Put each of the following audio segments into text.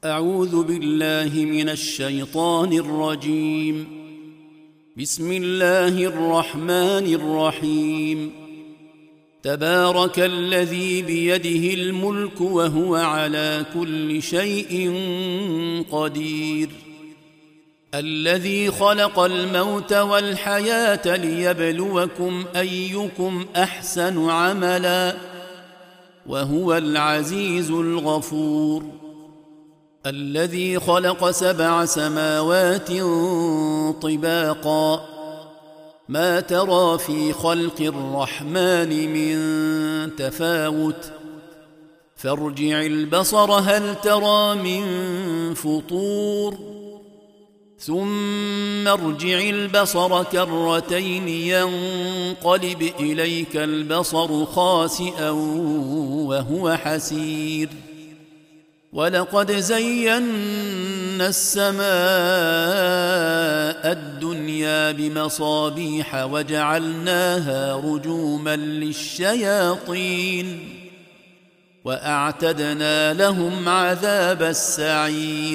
أعوذ بالله من الشيطان الرجيم. بسم الله الرحمن الرحيم. تبارك الذي بيده الملك وهو على كل شيء قدير. الذي خلق الموت والحياة ليبلوكم أيكم أحسن عملا وهو العزيز الغفور. الذي خلق 7 سماوات طباقا ما ترى في خلق الرحمن من تفاوت فارجع البصر هل ترى من فطور ثم ارجع البصر كرتين ينقلب إليك البصر خاسئا وهو حسير. ولقد زينا السماء الدنيا بمصابيح وجعلناها رجوما للشياطين وأعتدنا لهم عذاب السعير.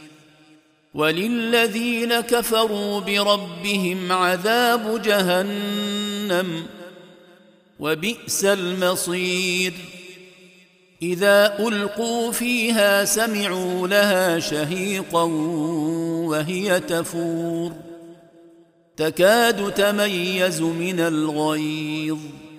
وللذين كفروا بربهم عذاب جهنم وبئس المصير. إذا ألقوا فيها سمعوا لها شهيقا وهي تفور تكاد تميز من الغيظ.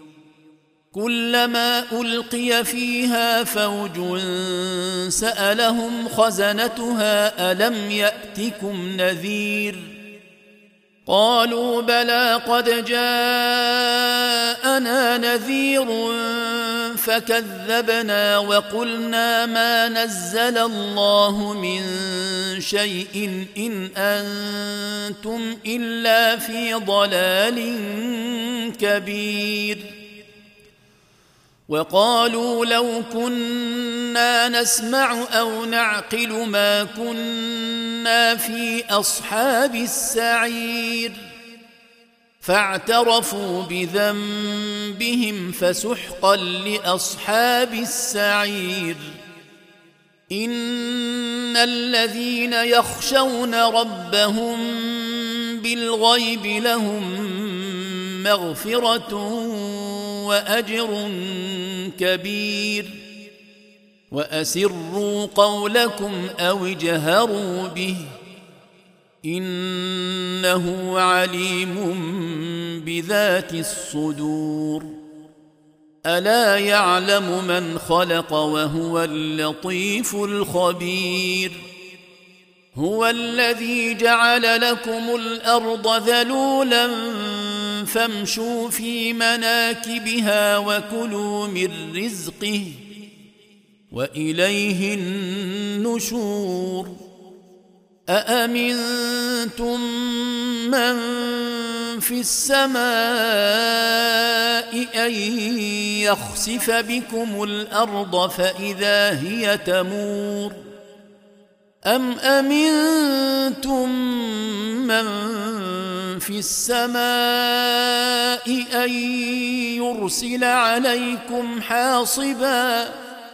كلما ألقي فيها فوج سألهم خزنتها ألم يأتكم نذير قالوا بلى قد جاءنا نذير فكذبنا وقلنا ما نزل الله من شيء إن أنتم إلا في ضلال كبير. وقالوا لو كنا نسمع أو نعقل ما كنا في أصحاب السعير فاعترفوا بذنبهم فسحقا لأصحاب السعير. إن الذين يخشون ربهم بالغيب لهم مغفرة وأجر كبير. وأسروا قولكم أو اجهروا به إنه عليم بذات الصدور. ألا يعلم من خلق وهو اللطيف الخبير. هو الذي جعل لكم الأرض ذلولا فامشوا في مناكبها وكلوا من رزقه وإليه النشور. أأمنتم من في السماء أن يخسف بكم الأرض فإذا هي تمور أم أمنتم من في السماء أن يرسل عليكم حاصبا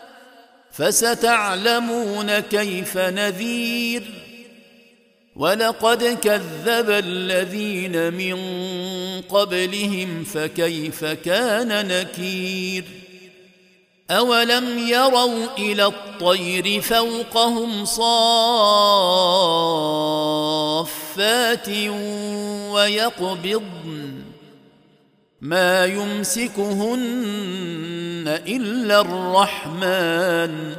فستعلمون كيف نذير. ولقد كذب الذين من قبلهم فكيف كان نكير. أولم يروا إلى الطير فوقهم صافات ويقبضن ما يمسكهن إلا الرحمن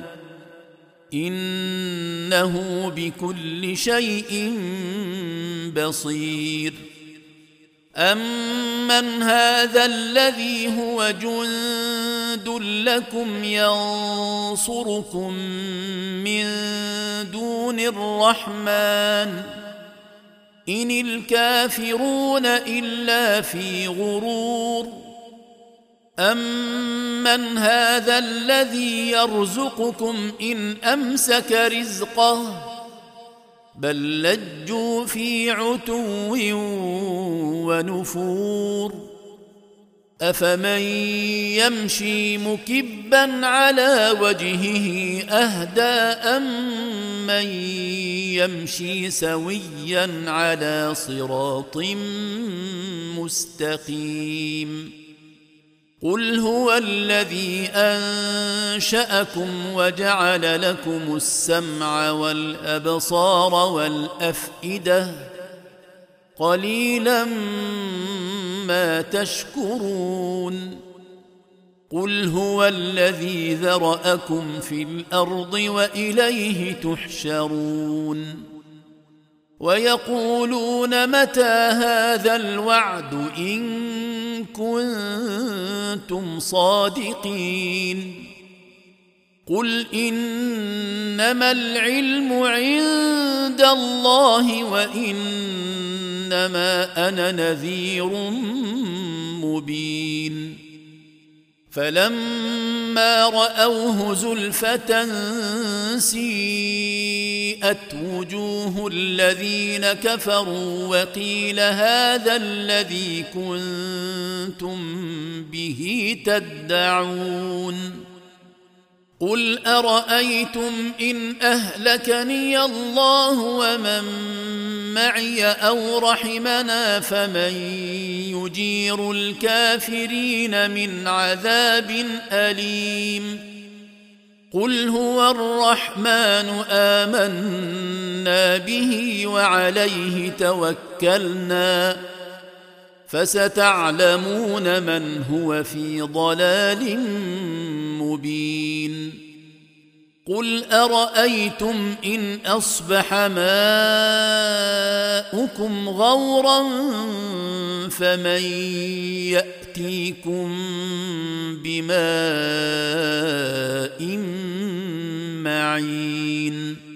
إنه بكل شيء بصير. أمن هذا الذي هو جند لكم ينصركم من دون الرحمن إن الكافرون إلا في غرور. أمن هذا الذي يرزقكم إن أمسك رزقه بل لجوا في عتو ونفور. أفمن يمشي مكبا على وجهه أهدى أمن يمشي سويا على صراط مستقيم قل هو الذي أنشأكم وجعل لكم السمع والأبصار والأفئدة قليلا ما تشكرون قل هو الذي ذرأكم في الأرض وإليه تحشرون ويقولون متى هذا الوعد إن كنتم صادقين قل إنما العلم عند الله وإنما أنا نذير مبين فلما رأوه زلفة سيئت وجوه الذين كفروا وقيل هذا الذي كنتم به تدعون قل أرأيتم إن أهلكني الله ومن معي أو رحمنا فمن يجير الكافرين من عذاب أليم قل هو الرحمن آمنا به وعليه توكلنا فستعلمون من هو في ضلال مبين قل أرأيتم إن أصبح ماؤكم غورا فمن يأتيكم بماء معين